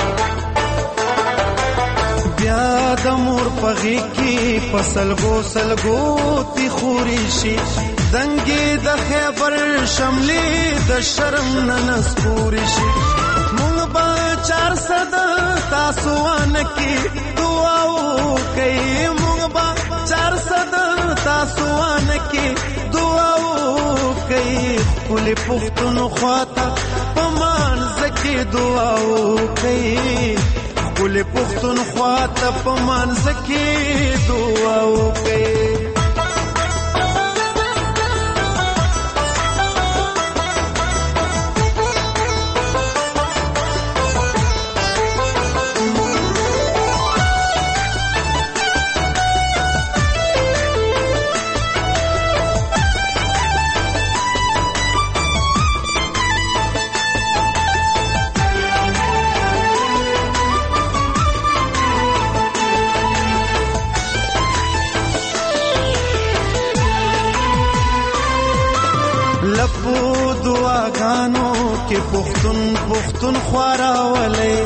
بیا د مور پغی کی پسلګو سلګو تی خوري شي دنګي د خیبر شملې د شرم ننس پوری شي مونږ با چار صد تاسو ان کی دعا کوي مونږ با چار صد تاسو ان کی دعا کوي ګل پښتونخوا ته په مانځ کې دعا کوي ګل پښتونخوا ته په مانځ کې دعا کوي لپو دعاګانو کې پښتون پښتون خوارا ولې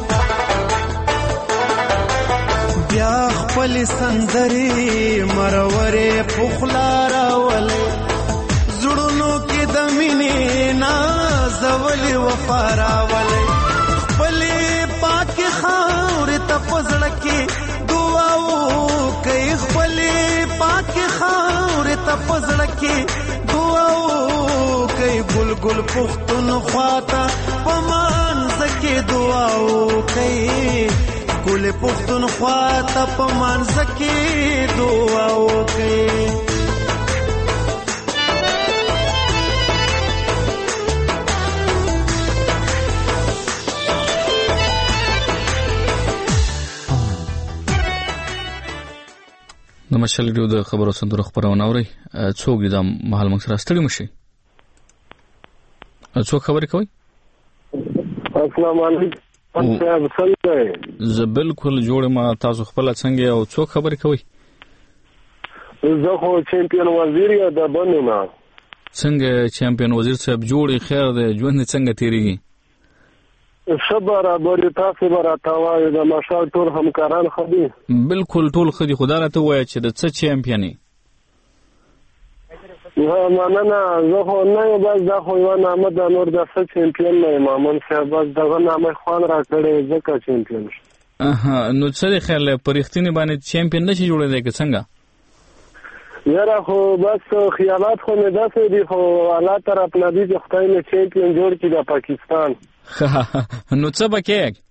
بیا خپل سندري مرورې پخلارا ولې زړونو کې د مینې نازولې وفارا ولې خپل پاک خاور ته پزړه کې دعا کوي خپل پاک خاور ته پزړه کې ګل ګل پښتونخوا ته په مانځ کې دعا کوي ګل پښتونخوا ته په مانځ کې دعا کوي د مشال ریډیو د خبرو سندرو خبرونه اوري څوک د محل موږ سره ستړي مشي څوک خبرې کوي السلام علیکم صاحب څنګه زه بالکل جوړ ما تاسو خپل څنګه او څوک خبرې کوي زه خو چمپیون وزیر یم د بنونه څنګه چمپیون وزیر صاحب جوړ خیر دی ژوند څنګه تیریږي صبر ابر تاسو براتاوي د مشال ټول همکاران خدي بالکل ټول خدي خدا راته وایي چې د څه چمپیوني نه مننه زه خو نه بس دا خو یو نامه د نور د څه چمپیون نه مامون صاحب بس دغه نامه خوان را کړی ځکه چمپیون اها نو څه خیال پرختینی باندې چمپیون نشي جوړېدای که څنګه یاره خو بس خیالات خو نه داسې دي خو الله طرف نه دي چې خدای نه چمپیون جوړ کړي د پاکستان نو څه بکې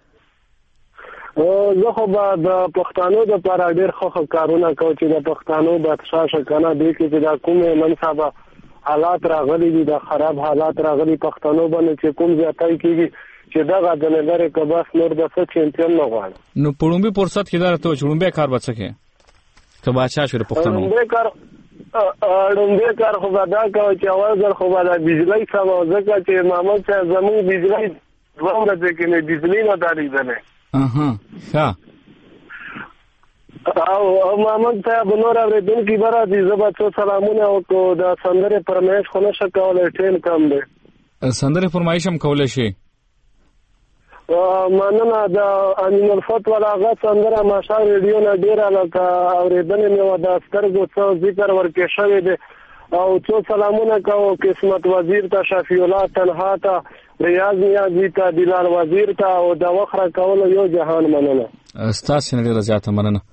زه خو به د پښتانو د لپاره ډېر ښه کارونه کوم چې د پښتانو بادشاه شکنه دی چې دا کومې نن سبا حالات راغلي دي د خراب حالات راغلي پښتانو باندې چې کوم ځای کېږي چې دغه د نظر کباس نور د څه چمپیون نه غواړي نو پړومبي فرصت کې دا ته چړومبه کار وڅکه که بادشاه شو پښتنو چړومبه کار چړومبه کار خو دا کوي چې اول ځل خو دا بجلی سم ځکه چې محمد صاحب زموږ بجلی دومره چې کې نه بجلی نه داري ده اها ښه او محمد صاحب نور اوریدونکي به راځي زه به څو سلامونه وکړو د سندرې فرمایش خو نشه کولی ټیم کم دی سندرې فرمایش هم کولی شي مننه د امین الفت والا هغه سندره ماشا ریډیو نه ډېره لکه اورېدنې مې وه د سترګو څه ذکر ورکې شوی دی او څو سلامونه کوو قسمت وزیر ته شفیع الله تنها ته ریاض نیازي ته بلال وزیر ته او د وخت راکولو یو جهان مننه ستاسې نه ډېره زیاته مننه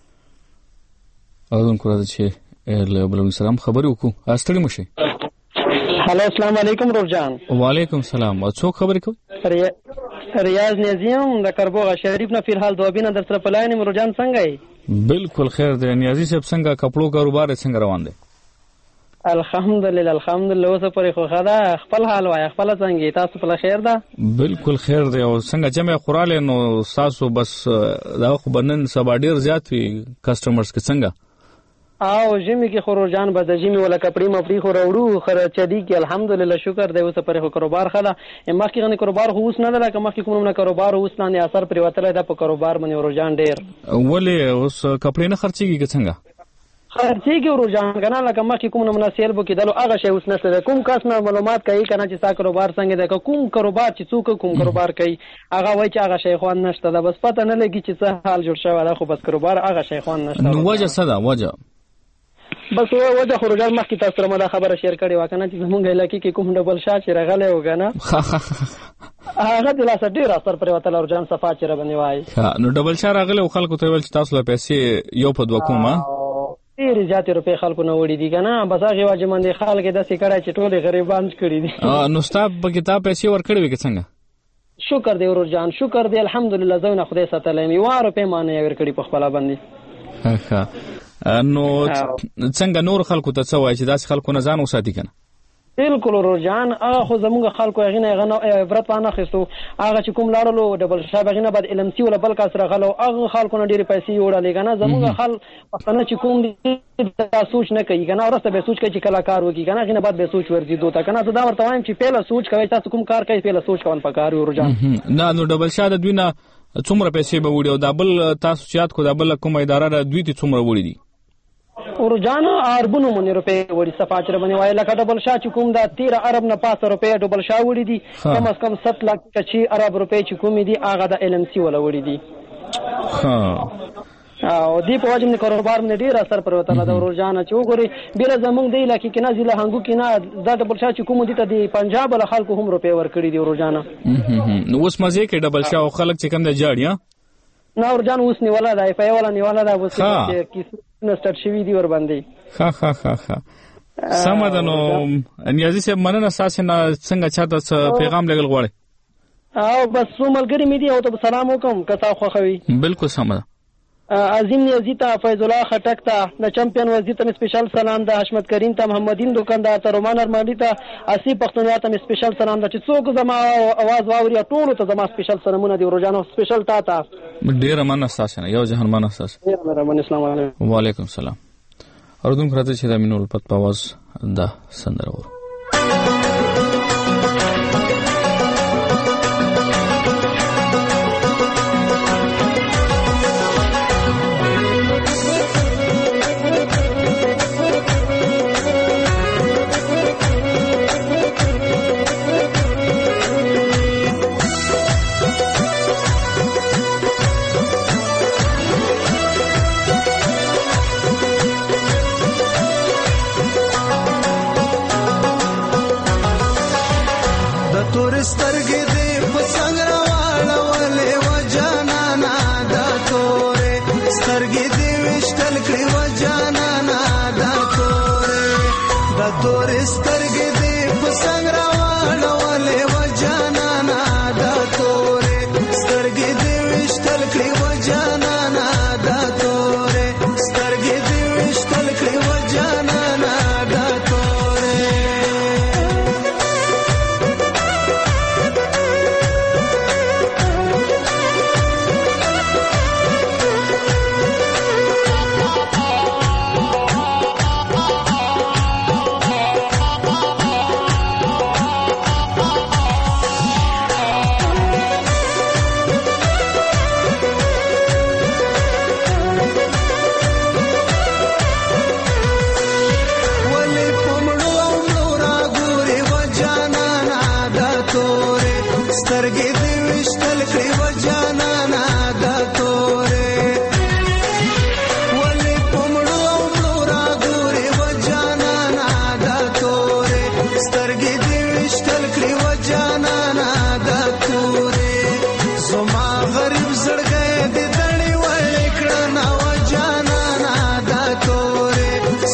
اورونکو راځي چې له بل سلام خبرې وکړو ستړي مه شئ هلو السلام علیکم روزجان وعلیکم السلام څوک خبرې کوي ریاض نیازی هم د کربوغه شریف نه فی الحال دوابینه در سره په لاین یم روزجان څنګه یې بالکل خیر دی نیازي صاحب څنګه کپړو کاروبار څنګه روان دی الحمدلله الحمدلله اوس پرې خو خدا خپل حال وای خپل څنګه تاسو په خیر ده بالکل خیر دی او څنګه جمع خوراله نو تاسو بس دا خو بنن سبا ډیر زیات وی کسٹمرز کې څنګه او جمی کې خروجان به د جمی ولا کپړې مپړې خو راوړو خره چدي کې الحمدلله شکر دی اوس پرې خو کاروبار خلا ما کې غني کاروبار خو اوس نه لکه ما کې کوم نه کاروبار اوس نه اثر پر وتل دا په کاروبار باندې روزان ډیر ولې اوس کپړې نه خرچيږي څنګه خرچيږي روزان کنه لکه ما کې کوم نه مناسب بو کې دلو هغه شی اوس نه کوم کس نه معلومات کوي کنه چې تا کاروبار څنګه ده کوم کاروبار چې څوک کوم کاروبار کوي هغه وای چې هغه شی خو نشته دا بس پته نه لګي چې څه حال جوړ شوی دا خو بس کاروبار هغه شی خو نشته نو وجه څه ده وجه بس وجه خروجان مخکې تاسو سره ما خبره شیر کړې و کنه چې زمونږ علاقې کې کوم ډبل شاه چې راغلی و کنه هغه د لاس ډیر اثر پر وتل ورجان صفا چې را باندې وای نو ډبل شاه راغلی او خلکو ته ویل چې تاسو له پیسې یو په دوه کومه ډیر زیات روپې خلکو نه وړي دي کنه بس هغه واجب مند خلک د سې کړه چې ټول غریبان کړی دي نو ستاب په کتاب پیسې ورکړې وي څنګه شکر دی ورجان شکر دی الحمدلله زونه خدای ستلې می واره په معنی ورکړي په خپل باندې ها نو څنګه نور خلکو ته څه وایي چې داسې خلکو نه ځان وساتي کنه بالکل روزجان هغه خو زموږ خلکو هغه نه غنو عبرت وانه خستو هغه چې کوم لاړلو ډبل شابه غنه بعد علم سی ولا بل کا سره غلو هغه خلکو نه ډېری پیسې وړلې کنه زموږ خل پښتنه چې کوم دا سوچ نه کوي کنه ورسته به سوچ کوي چې کلا کار وکي کنه غنه بعد به سوچ ورځي دوته کنه زه دا ورته وایم چې پهله سوچ کوي تاسو کوم کار کوي پهله سوچ کوون پکار روزجان نه نو ډبل شاده دوی نه څومره پیسې به وړي او دا بل تاسو چې یاد کو دا بل کوم اداره دوی ته څومره وړي دي ورجان اربونو مونږ روپې وړي صفاچر باندې وای لکه ډبل شاه چې کوم دا تیرہ ارب نه پاسه روپې ډبل شاه وړي دي کم از کم سات لک چې ارب روپې چې کوم دي هغه د ال ام سی ولا وړي دي ها او دی په وجه نه کاروبار نه ډیر اثر پر وته دا ورجان چې وګوري بیل زمونږ دی لکه کې نه ضلع هنګو کې نه دا ډبل شاه چې کوم دي ته دی پنجاب له خلکو هم روپې ور کړی دي ورجان نو اوس مزه کې ډبل شاه خلک چې کم نه جاړي نه ورجان اوس نیولا دا په ولا نیولا دا اوس کې نستر شوی دی ور باندې ها ها ها ها سمه نو نیازي صاحب مننه ساسه نه څنګه چاته پیغام لګل غواړي او بس ملګری مې دی او ته سلام وکم کتا خو خوي بالکل سمه عظیم نیازی ته فیض الله خټک ته د چمپیون وزیر ته سپیشل سلام د حشمت کریم ته محمدین دکاندار ته رومان ارمانی ته اسی پښتونیا ته سپیشل سلام د چې څوک زما आवाज واوري ټول ته زما سپیشل سلامونه دی ورجانو سپیشل تا ته ډیر مننه تاسو یو جهان مننه تاسو ډیر مننه السلام علیکم وعلیکم السلام اردوم راته چې د مينول پت پاواز د سندرو سترګې دې په څنګ راواړولې و جانانا دا تورې سترګې دې وشتل کړې و جانانا دا تورې دا تورې سترګې دې په څنګ راواړولې و جانانا دا تورې سترګې دې وشتل کړې و جانانا دا تورې سترګې دې وشتل کړې و جانانا دا تورې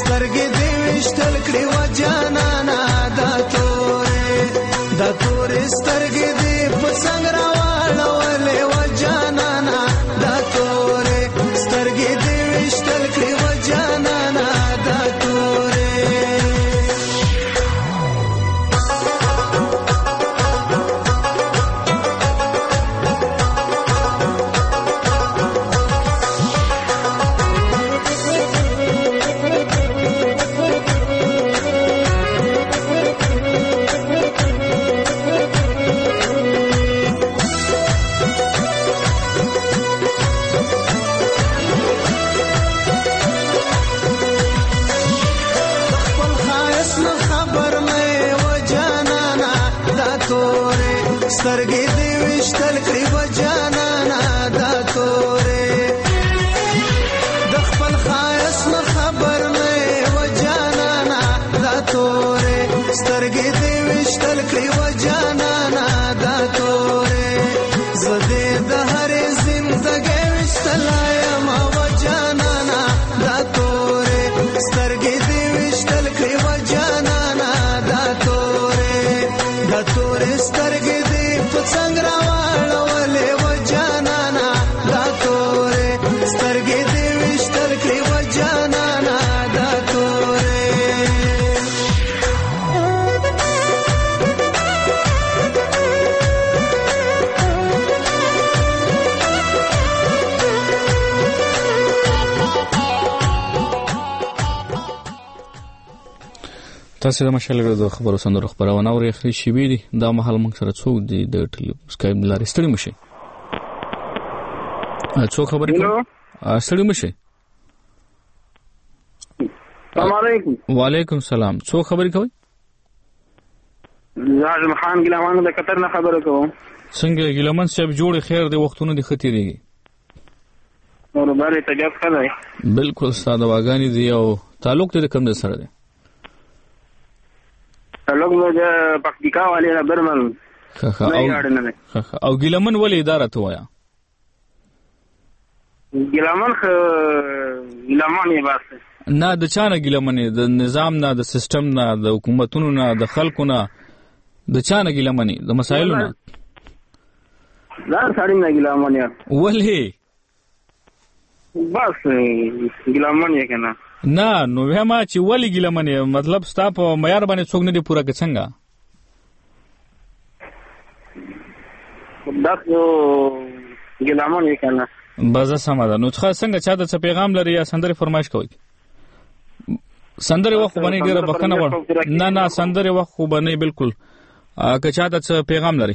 سترګې دې وشتل کړې و جانانا دا تورې دا تورې سترګې دې په څنګ راواړولې و جانانا دا تورې سترګې دې وشتل کړې و جانانا دا تورې سترګې دې وشتل کړې و جانانا دا تورې د خپل ښایست نه خبر نه و جانانا دا تورې سترګې دې وشتل کړې و جانانا دا تورې زه دې د هرې زندګۍ وشتلی یم و جانانا دا تورې سترګې دې وشتل کړې و جانانا دا تورې دا تورې سترګې څنګ راواړولې و جانانا دا تورې سترګې دې وشتل کړې و جانانا دا تورې تاسو د مشالګو د خبرو سندرو خبرونه اوري اخري شیبې دي دا مهال موږ سره څوک دی د سکایپ لارې ستړي مشي څوک خبرې کوي ستړي مشي السلام علیکم وعلیکم السلام څوک خبرې کوي زاهد خان ګلمان د قطر نه خبره کوم څنګه ګلمان صاحب جوړ خیر دی وختونه دي ختیریږي اور باندې طبيعت ښه دی بالکل ساده واغانی دی او تعلق دې کوم د سره دی تعلق د پکتیکا والے نه برمن خخ او خخ او ګلمن ولې اداره ته وایا ګلمن خ ګلمن یې باسه نه د چانه ګلمن د نظام نه د سیستم نه د حکومتونو نه د خلکو نه د چانه ګلمن د مسایلو نه دا سړی نه ګلمن یا ولې بس ګلمن یې کنه نه نو ما چې ولې ګلمن مطلب ستا په معیار باندې څوک نه دی پوره که څنګه دا خو ګلمن یې کنه بازه سم ده نو څنګه چا د څه پیغام لري یا سندري فرمایش کوي سندري وخت باندې ډیره بخنه وړ نه نه سندري وخت باندې بالکل که چا د څه پیغام لري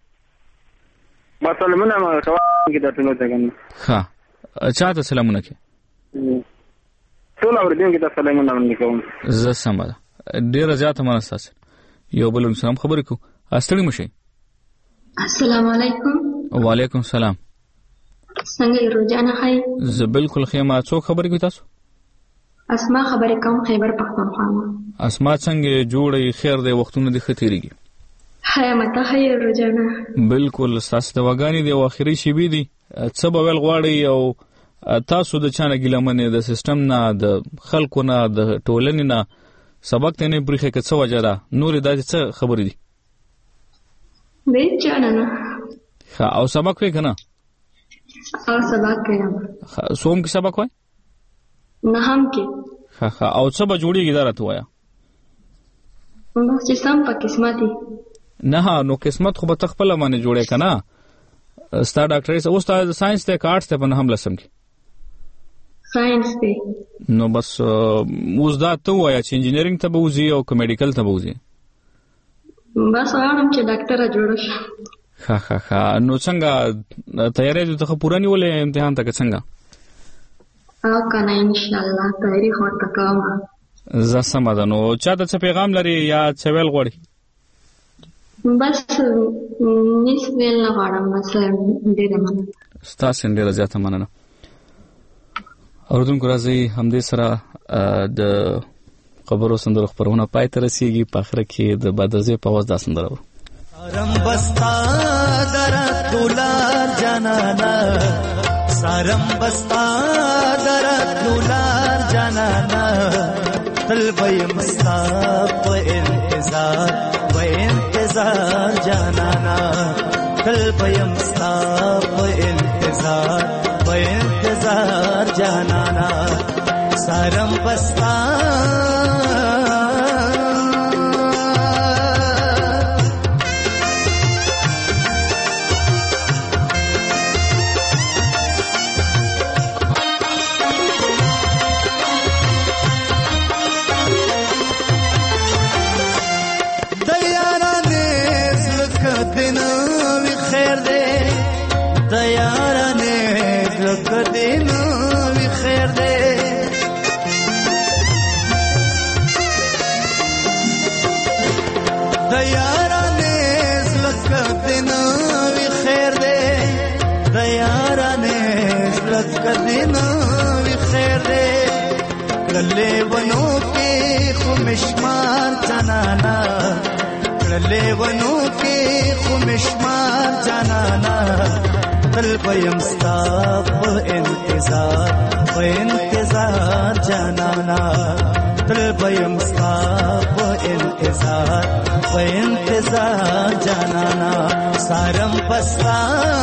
ما سلامونه ما کوي د ټولو ته کنه ها چا ته سلامونه کوي ټول اوردونکو ته سلامونه وکوم زه سم ده ډیره زیاته مناسب یو بل سلام خبرې کو استړي مشي السلام علیکم وعلیکم السلام څنګه روزانه هاي زه بالکل خیمه څو خبرې کوي تاسو اسما خبرې کوم خیبر پختونخوا اسما څنګه جوړې خیر دې وختونه دې ختیریږي هاي مته هاي روزانه بالکل تاسو د وګانی دی واخري شی بي دي څه به ول غواړي او تاسو د چانه ګلمنه د سیستم نه د خلکو نه د ټولنې نه سبق ته نه بریخه کې څه وجه ده نور د څه خبرې دي به جانانه ها او سبق وی کنه او سبق کړم سوم کې سبق وای نه هم کې ها ها او څه به جوړیږي درته وایا نو چې سم په قسمتي نه نو قسمت خو به تخپل باندې جوړه کنه ستا ډاکټر او ستا ساينس ته کارټس ته په هم لسم کې ساينس ته نو بس اوس دا ته وایا چې انجینرینګ ته بوزي او میډیکل ته بوزي بس وایم چې ډاکټر جوړ شم ها ها ها نو څنګه تیارې ته پوره نیولې امتحان ته څنګه او کنه ان شاء الله تیاری هوته کوم زه سم ده نو چا ته څه پیغام لري یا څه ویل غواړي بس نیس ویل نه غواړم بس ډېر مننه ستاسو ډېر زیاته مننه اوردونکو راځي همدې سره د خبرو سندرو خبرونه پای ته رسیږي په اخر کې د بدرزه په واز د سندرو سارم بستا درا دولار جانانا سارم بستا درا دولار جانانا تل بیم ستا په انتظار په انتظار جانانا تل بیم ستا په انتظار په انتظار جانانا سارم بستا دینو وی خیر دے دیارانے زلک دینو وی خیر دے دیارانے زلک دینو وی خیر دے کلے ونو کے خمشمار جانانا کلے ونو کے خمشمار جانانا تل بیم ستا په انتظار په انتظار جانانا تل بیم ستا په انتظار په انتظار جانانا سارم پستا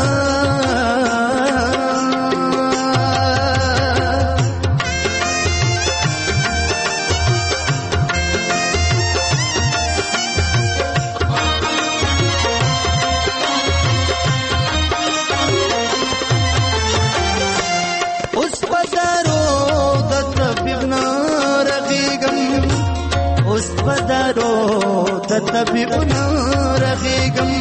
پدارو د طبيب نور غيګم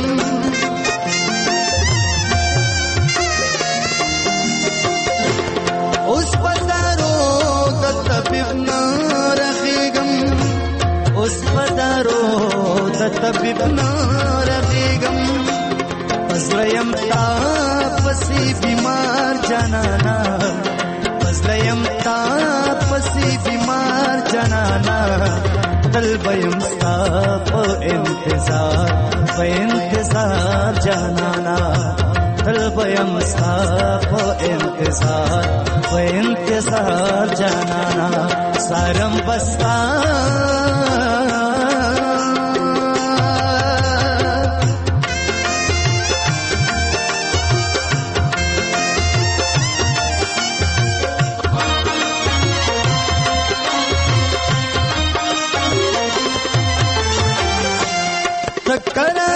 اوس پدارو د طبيب نور غيګم اوس پدارو د طبيب نور غيګم پسلیم تا پسی بیمار جانانا پسلیم تا پسی بیمار جانانا تل بیم ستا په انتظار په انتظار جانانا تل بیم ستا په انتظار په انتظار جانانا سارم بستا تکنا